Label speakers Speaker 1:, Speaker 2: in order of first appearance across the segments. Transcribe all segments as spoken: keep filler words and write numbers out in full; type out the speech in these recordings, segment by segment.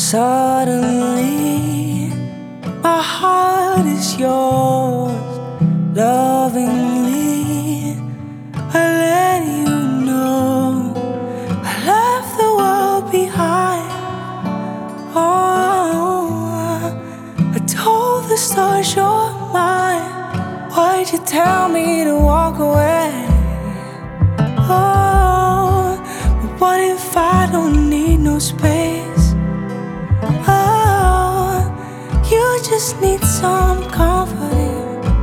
Speaker 1: Suddenly, my heart is yours. Lovingly, I let you know I left the world behind. Oh, I told the stars you're mine. Why'd you tell me to walk away? Oh, but what if I don't need no space? Oh, you just need some comforting.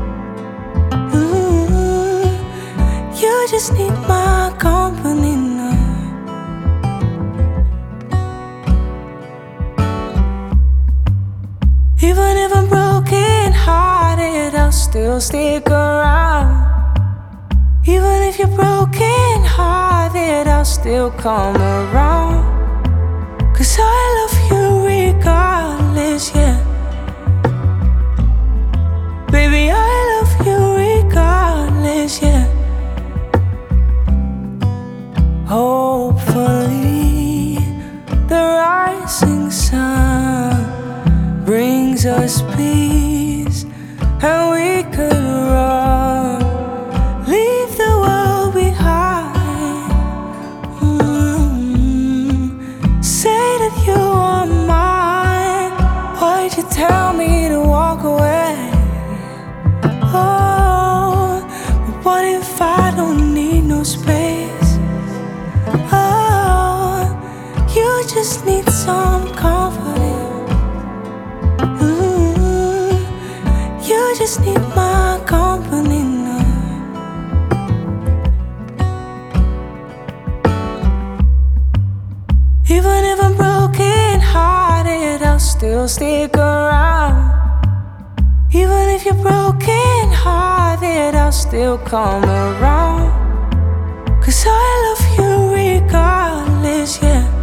Speaker 1: mm, You just need my company now. Even if I'm broken hearted, I'll still stick around. Even if you're broken hearted, I'll still come around. 'Cause I love you regardless, yeah. Baby, I love you regardless, yeah. Hopefully, the rising sun brings us peace, and we could run, leave the world behind. mm. Say that you are mine. Why'd you tell me to walk away? Oh, but what if I don't need no space? Oh, you just need some comforting. mm, You just need my company now. Even if I'm broken hearted, I'll still stick around. Even if you're broken hearted, I'll still come around. 'Cause I love you regardless, yeah.